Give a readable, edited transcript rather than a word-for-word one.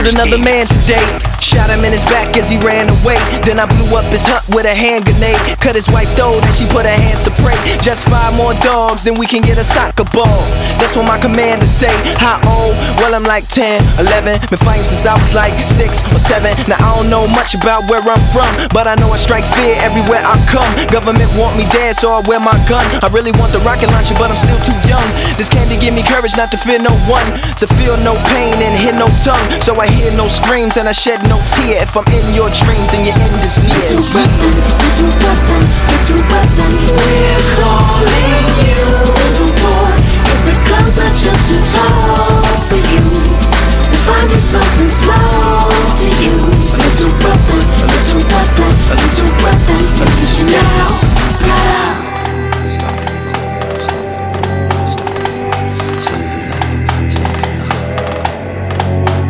found another man today. Shot him in his back as he ran away. Then I blew up his hut with a hand grenade. Cut his wife throat and she put her hands to pray. Just 5 more dogs, then we can get a soccer ball. That's what my commander say. How old? Well, I'm like 10, 11. Been fighting since I was like 6 or 7. Now I don't know much about where I'm from, but I know I strike fear everywhere I come. Government want me dead, so I wear my gun. I really want the rocket launcher, but I'm still too young. This candy give me courage not to fear no one, to feel no pain and hear no tongue. So I hear no screams and I shed no tear. If I'm in your dreams, then your end is near. Little weapon, little weapon, little weapon, we're calling you. Little boy, if the guns are just too tall for you, we'll find you something small to use. Little weapon, little weapon, little weapon, use it now.